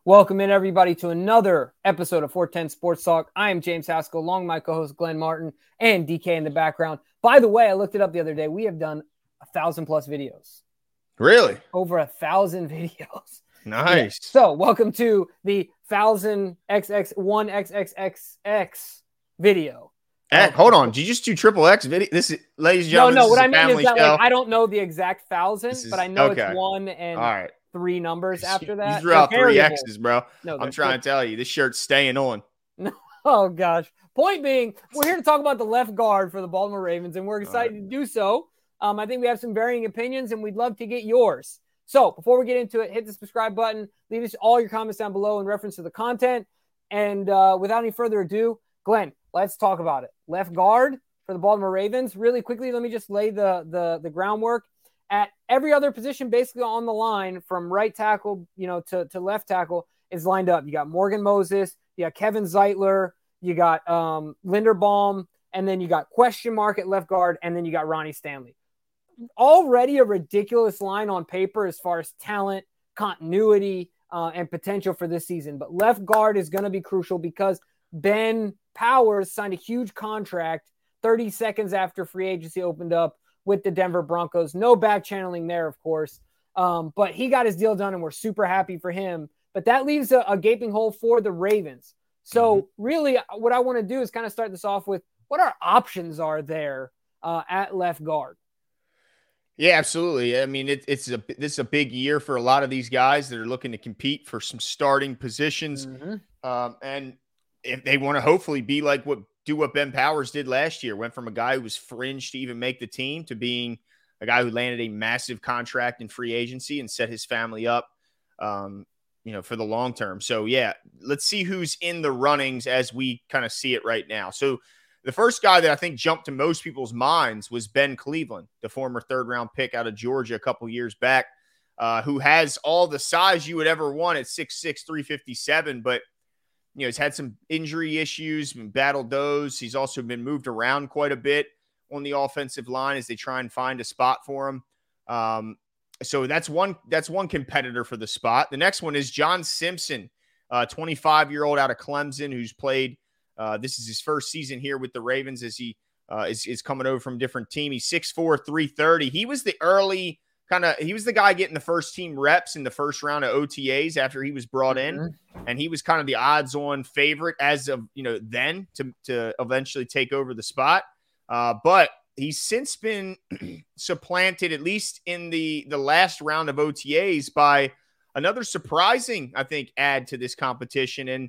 Welcome in, everybody, to another episode of 410 Sports Talk. I am James Haskell, along with my co-host Glenn Martin and DK in the background. By the way, I looked it up the other day. We have done 1,000 plus videos. Really? Over 1,000 videos. Nice. Yeah. So, welcome to the 1,000XX1XXXX video. Hold on. Did you just do triple X video? This is, ladies and gentlemen, no. What I mean is that like, I don't know the exact 1,000, but I know okay. It's one and all right. three numbers after that. You threw out three X's, bro. No, I'm trying to tell you, this shirt's staying on. Oh, gosh. Point being, we're here to talk about the left guard for the Baltimore Ravens, and we're excited to do so. I think we have some varying opinions, and we'd love to get yours. So before we get into it, hit the subscribe button. Leave us all your comments down below in reference to the content. And without any further ado, Glenn, let's talk about it. Left guard for the Baltimore Ravens. Really quickly, let me just lay the groundwork. At every other position basically on the line from right tackle, to left tackle is lined up. You got Morgan Moses, you got Kevin Zeitler, you got Linderbaum, and then you got question mark at left guard, and then you got Ronnie Stanley. Already a ridiculous line on paper as far as talent, continuity, and potential for this season. But left guard is going to be crucial because Ben Powers signed a huge contract 30 seconds after free agency opened up with the Denver Broncos. No back channeling there, of course. But he got his deal done, and we're super happy for him. But that leaves a gaping hole for the Ravens. So really what I want to do is kind of start this off with what our options are there at left guard. Yeah, absolutely. I mean, this is a big year for a lot of these guys that are looking to compete for some starting positions. And if they want to hopefully be like what Ben Powers did last year, went from a guy who was fringe to even make the team to being a guy who landed a massive contract in free agency and set his family up, for the long term. So yeah, let's see who's in the runnings as we kind of see it right now. So the first guy that I think jumped to most people's minds was Ben Cleveland, the former third-round pick out of Georgia a couple years back, who has all the size you would ever want at 6'6", 357, but he's had some injury issues, been battled those. He's also been moved around quite a bit on the offensive line as they try and find a spot for him. So that's one competitor for the spot. The next one is John Simpson, 25-year-old out of Clemson, who's played. This is his first season here with the Ravens as he is coming over from a different team. He's 6'4", 330. He was the early he was the guy getting the first team reps in the first round of OTAs after he was brought in. And he was kind of the odds on favorite as of, then to eventually take over the spot. But he's since been supplanted, at least in the last round of OTAs, by another surprising, I think, add to this competition. And,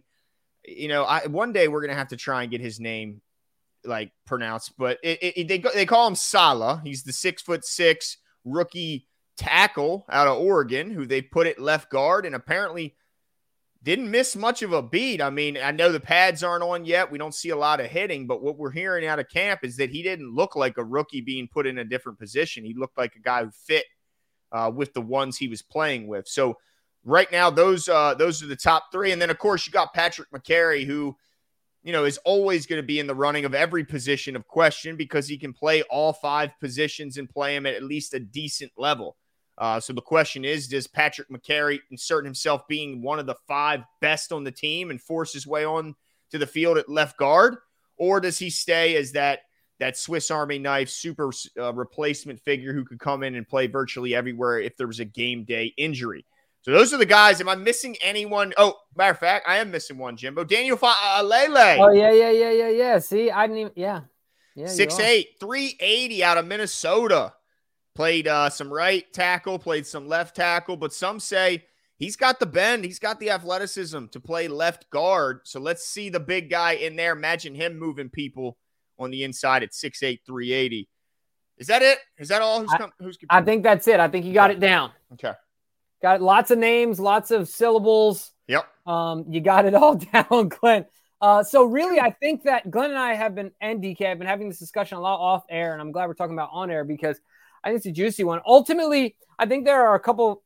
one day we're going to have to try and get his name pronounced, but they call him Salah. He's the 6'6" rookie tackle out of Oregon who they put at left guard and apparently didn't miss much of a beat. I mean, I know the pads aren't on yet. We don't see a lot of hitting, but what we're hearing out of camp is that he didn't look like a rookie being put in a different position. He looked like a guy who fit with the ones he was playing with. So right now, those are the top three. And then, of course, you got Patrick Mekari, who, is always going to be in the running of every position of question because he can play all five positions and play them at least a decent level. So the question is, does Patrick Mekari insert himself being one of the five best on the team and force his way on to the field at left guard? Or does he stay as that Swiss Army knife super replacement figure who could come in and play virtually everywhere if there was a game day injury? So those are the guys. Am I missing anyone? Oh, matter of fact, I am missing one, Jimbo. Daniel Faalele. Oh, yeah. See, I didn't even – yeah. 6'8", 380 out of Minnesota. Played some right tackle, played some left tackle, but some say he's got the bend. He's got the athleticism to play left guard. So let's see the big guy in there. Imagine him moving people on the inside at 6'8", 380. Is that it? Is that all? I think that's it. I think you got it down. Okay. Got lots of names, lots of syllables. Yep. You got it all down, Glenn. So really, I think that Glenn and I and DK have been having this discussion a lot off air, and I'm glad we're talking about on air because I think it's a juicy one. Ultimately, I think there are a couple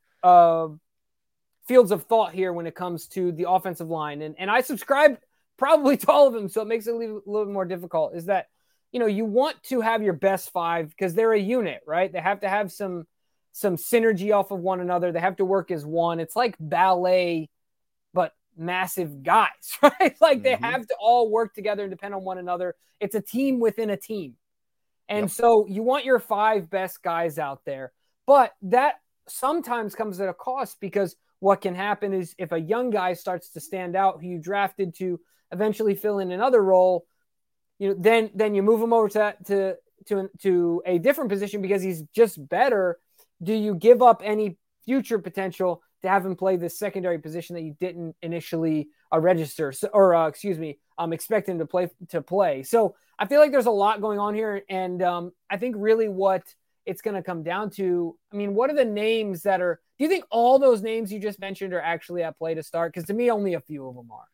fields of thought here when it comes to the offensive line. And I subscribe probably to all of them, so it makes it a little bit more difficult, is that, you want to have your best five because they're a unit, right? They have to have some synergy off of one another. They have to work as one. It's like ballet, but massive guys, right? Like they have to all work together and depend on one another. It's a team within a team. And so you want your 5 best guys out there, but that sometimes comes at a cost, because what can happen is if a young guy starts to stand out who you drafted to eventually fill in another role, then you move him over to a different position because he's just better. Do you give up any future potential to have him play this secondary position that you didn't initially register expect him to play? So I feel like there's a lot going on here. And I think really what it's going to come down to, I mean, what are the names do you think all those names you just mentioned are actually at play to start? Because to me, only a few of them are.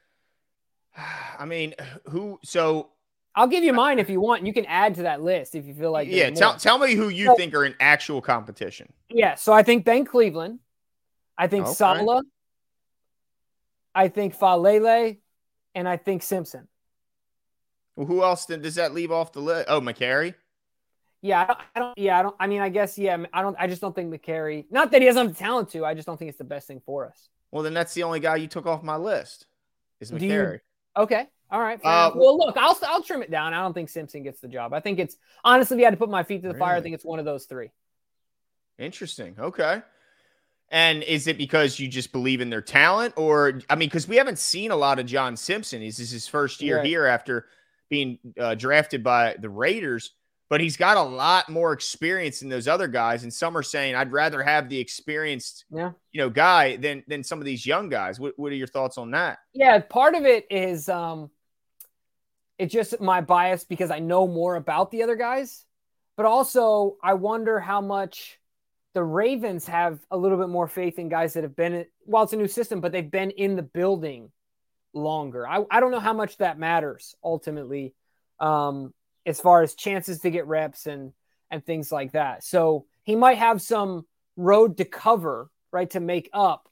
I mean, so I'll give you mine if you want. And you can add to that list if you feel like. Yeah, tell me who you think are in actual competition. Yeah, so I think Ben Cleveland. I think Saleh. I think Faalele. And I think Simpson. Well, who else does that leave off the list? Oh, McCary? Yeah, I just don't think McCary, not that he doesn't have the talent to, I just don't think it's the best thing for us. Well, then that's the only guy you took off my list is McCary. Okay. All right. Well, look, I'll trim it down. I don't think Simpson gets the job. I think it's, honestly, if you had to put my feet to the fire, I think it's one of those 3. Interesting. Okay. And is it because you just believe in their talent, or, I mean, because we haven't seen a lot of John Simpson. This is his first year here after being drafted by the Raiders, but he's got a lot more experience than those other guys. And some are saying I'd rather have the experienced, guy than some of these young guys. What are your thoughts on that? Yeah, part of it is it's just my bias because I know more about the other guys, but also I wonder how much the Ravens have a little bit more faith in guys that have been, well, it's a new system, but they've been in the building longer. I don't know how much that matters ultimately, as far as chances to get reps and things like that. So he might have some road to cover, right, to make up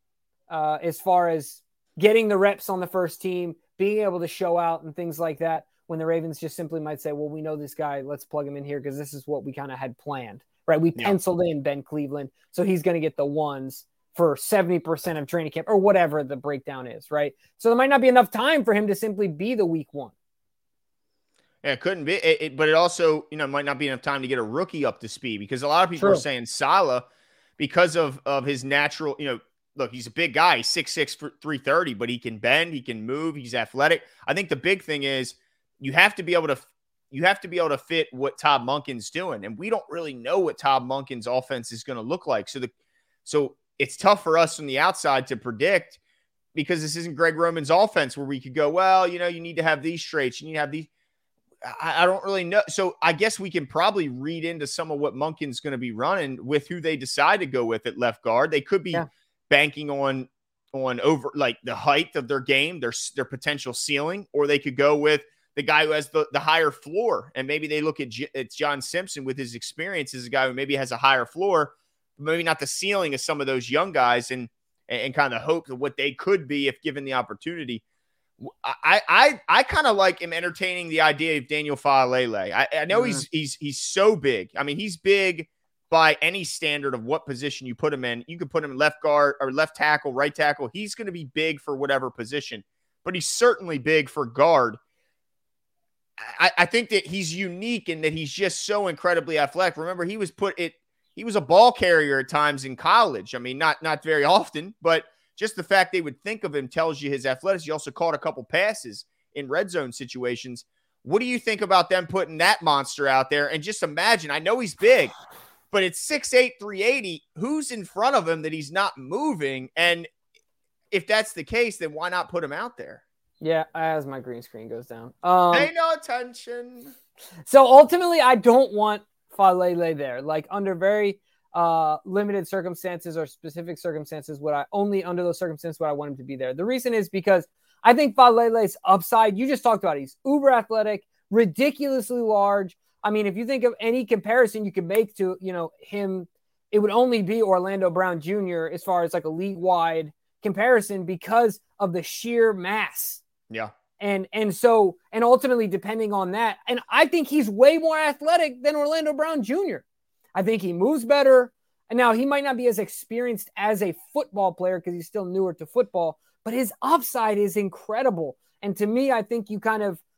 as far as getting the reps on the first team, being able to show out and things like that, when the Ravens just simply might say, well, we know this guy, let's plug him in here because this is what we kind of had planned, right? We penciled in Ben Cleveland, so he's going to get the ones for 70% of training camp or whatever the breakdown is, right? So there might not be enough time for him to simply be the week 1. Yeah, it couldn't be. But it also, might not be enough time to get a rookie up to speed, because a lot of people are saying Saleh, because of his natural, look, he's a big guy. He's 6'6", 330, but he can bend, he can move, he's athletic. I think the big thing is you have to be able to fit what Todd Monken's doing. And we don't really know what Todd Monken's offense is going to look like. So it's tough for us from the outside to predict, because this isn't Greg Roman's offense where we could go, well, you need to have these traits, you need to have these. I don't really know. So I guess we can probably read into some of what Monken's going to be running with who they decide to go with at left guard. They could be banking on over like the height of their game, their potential ceiling, or they could go with the guy who has the higher floor. And maybe they look at John Simpson with his experience as a guy who maybe has a higher floor, maybe not the ceiling of some of those young guys, and kind of hope that what they could be if given the opportunity. I kind of like him entertaining the idea of Daniel Faalele. I know he's so big. I mean, he's big by any standard of what position you put him in. You could put him in left guard or left tackle, right tackle. He's going to be big for whatever position, but he's certainly big for guard. I think that he's unique in that he's just so incredibly athletic. Remember, he was a ball carrier at times in college. I mean, not very often, but just the fact they would think of him tells you his athleticism. He also caught a couple passes in red zone situations. What do you think about them putting that monster out there? And just imagine, I know he's big, but it's 6'8", 380. Who's in front of him that he's not moving? And if that's the case, then why not put him out there? Yeah, as my green screen goes down. Pay no attention. So ultimately, I don't want Faalele there. Like under very limited circumstances or specific circumstances, under those circumstances would I want him to be there. The reason is because I think Faalele's upside, you just talked about, he's uber athletic, ridiculously large. I mean, if you think of any comparison you could make to, him, it would only be Orlando Brown Jr. as far as like a league-wide comparison because of the sheer mass. Yeah. And ultimately depending on that, and I think he's way more athletic than Orlando Brown Jr. I think he moves better. And now he might not be as experienced as a football player because he's still newer to football, but his upside is incredible. And to me, I think you kind of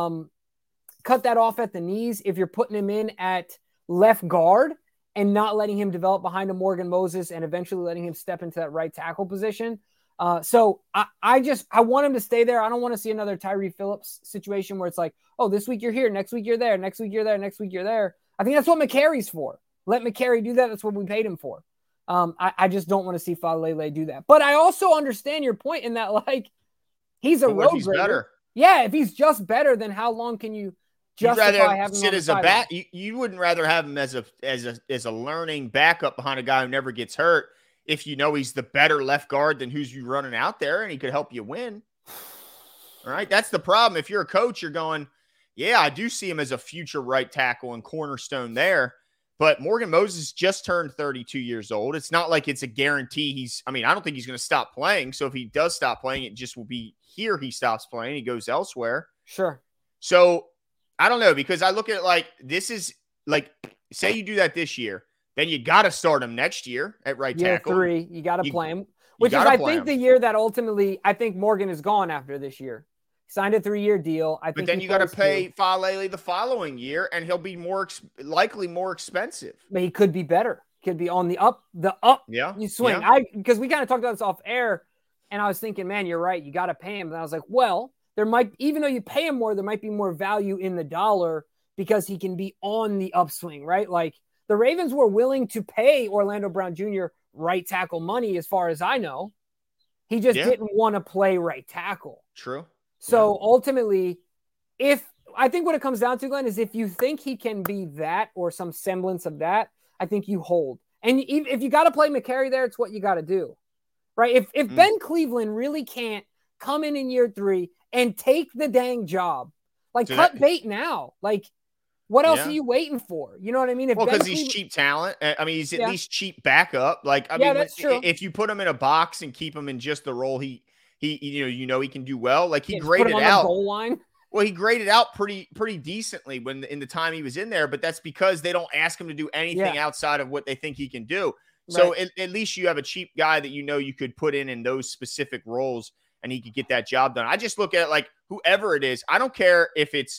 cut that off at the knees if you're putting him in at left guard and not letting him develop behind a Morgan Moses and eventually letting him step into that right tackle position. So I want him to stay there. I don't want to see another Tyree Phillips situation where it's like, oh, this week you're here, next week you're there, next week you're there, next week you're there. I think that's what McCary's for. Let McCary do that. That's what we paid him for. I just don't want to see Falele do that. But I also understand your point in that, like, he's a road grader. Better. Yeah, if he's just better, then how long can you justify having him as a back? You wouldn't rather have him as a learning backup behind a guy who never gets hurt if you know he's the better left guard than who's you running out there and he could help you win. All right, that's the problem. If you're a coach, you're going, yeah, I do see him as a future right tackle and cornerstone there. But Morgan Moses just turned 32 years old. It's not like it's a guarantee I don't think he's going to stop playing. So if he does stop playing, it just will be here he stops playing. He goes elsewhere. Sure. So I don't know, because I look at it like this is like, say you do that this year, then you got to start him next year at right tackle. Year 3, you got to play him. Which is, I think, the year that ultimately, I think Morgan is gone after this year. Signed a 3-year deal. But then you got to pay Falele the following year, and he'll be likely more expensive. But he could be better. Could be on the up. Yeah, you swing. Yeah. Because we kind of talked about this off air, and I was thinking, man, you're right. You got to pay him. And I was like, well, even though you pay him more, there might be more value in the dollar because he can be on the upswing, right? Like the Ravens were willing to pay Orlando Brown Jr. right tackle money, as far as I know. He just didn't want to play right tackle. True. So ultimately, I think what it comes down to, Glenn, is if you think he can be that or some semblance of that, I think you hold. And if you got to play McCary there, it's what you got to do, right? If Ben Cleveland really can't come in year 3 and take the dang job, like cut bait now, like what else are you waiting for? You know what I mean? Because he's cheap talent. I mean, he's at least cheap backup. Like, I mean, that's true. If you put him in a box and keep him in just the role he can do well. Like he graded out the goal line. Well, he graded out pretty decently when in the time he was in there, but that's because they don't ask him to do anything outside of what they think he can do. So at least you have a cheap guy that you could put in those specific roles and he could get that job done. I just look at it like whoever it is. I don't care if it's,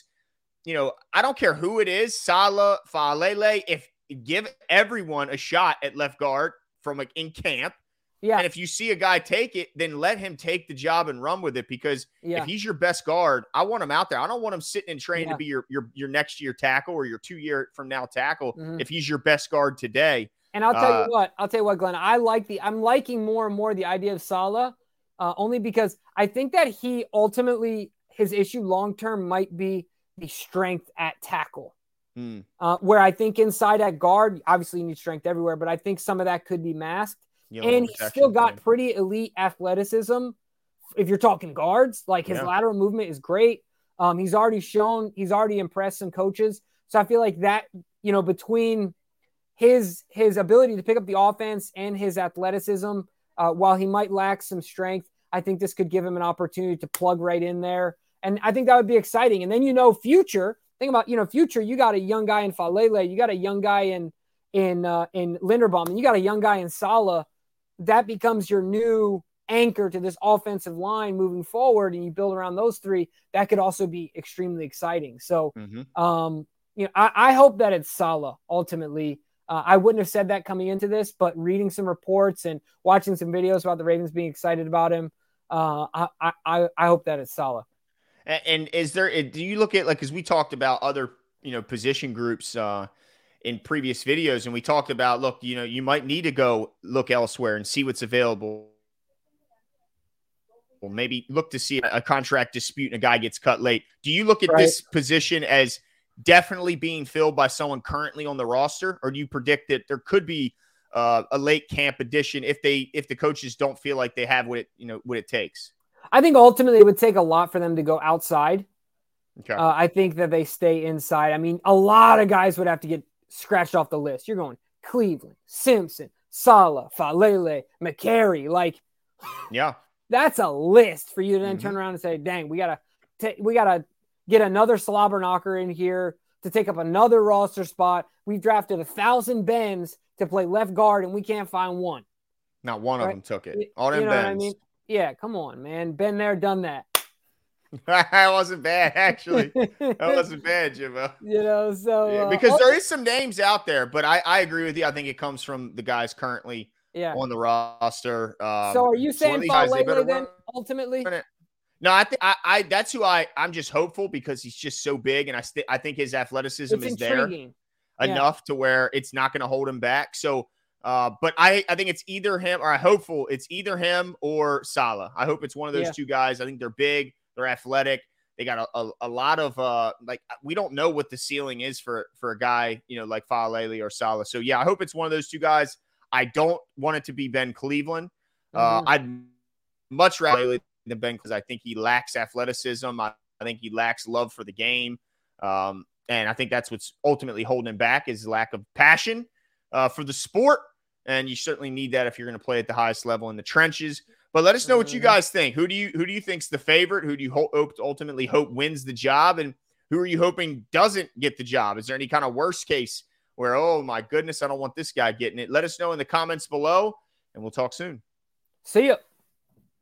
I don't care who it is, Salah, Falele, give everyone a shot at left guard from in camp. Yeah. And if you see a guy take it, then let him take the job and run with it, because if he's your best guard, I want him out there. I don't want him sitting and training to be your next year tackle or your 2 year from now tackle. If he's your best guard today. And I'll tell you what, Glenn, I'm liking more and more the idea of Salah, only because I think that he ultimately, his issue long-term might be the strength at tackle. Where I think inside at guard, obviously you need strength everywhere, but I think some of that could be masked. And he's still got pretty elite athleticism. If you're talking guards, like his lateral movement is great. He's already impressed some coaches. So I feel like that, between his ability to pick up the offense and his athleticism, while he might lack some strength, I think this could give him an opportunity to plug right in there. And I think that would be exciting. And then, future, think about, future, you got a young guy in Falele, you got a young guy in Linderbaum, and you got a young guy in Salah. That becomes your new anchor to this offensive line moving forward, and you build around those three. That could also be extremely exciting. So, I hope that it's Salah ultimately. I wouldn't have said that coming into this, but reading some reports and watching some videos about the Ravens being excited about him, I hope that it's Salah. And do you look at, like, because we talked about other, position groups, in previous videos, and we talked about, look, you might need to go look elsewhere and see what's available. Well, maybe look to see a contract dispute and a guy gets cut late. Do you look at this position as definitely being filled by someone currently on the roster, or do you predict that there could be a late camp addition if the coaches don't feel like they have what it takes? I think ultimately it would take a lot for them to go outside. Okay. I think that they stay inside. I mean, a lot of guys would have to get scratched off the list. You're going Cleveland, Simpson, Salah, Falele, McCary. Like, that's a list for you to then turn around and say, dang, we gotta get another slobber knocker in here to take up another roster spot. We've drafted 1,000 Bens to play left guard, and we can't find one. Not one of them took it. All them you know Bens. What I mean? Yeah, come on, man. Been there, done that. That wasn't bad, actually. That wasn't bad, Jimbo. Because there is some names out there, but I agree with you. I think it comes from the guys currently on the roster. So are you saying Faalele then, ultimately? No, I think I that's who I'm just hopeful because he's just so big, and I think his athleticism is intriguing there enough to where it's not going to hold him back. So, but I think it's either him, or I'm hopeful it's either him or Salah. I hope it's one of those two guys. I think they're big. They're athletic. They got a lot of we don't know what the ceiling is for a guy, like Faalele or Salah. So yeah, I hope it's one of those two guys. I don't want it to be Ben Cleveland. I'd much rather than Ben because I think he lacks athleticism. I think he lacks love for the game. And I think that's what's ultimately holding him back is lack of passion for the sport. And you certainly need that if you're going to play at the highest level in the trenches. But let us know what you guys think. Who do you think's the favorite? Who do you ultimately hope wins the job? And who are you hoping doesn't get the job? Is there any kind of worst case where, oh, my goodness, I don't want this guy getting it? Let us know in the comments below, and we'll talk soon. See ya.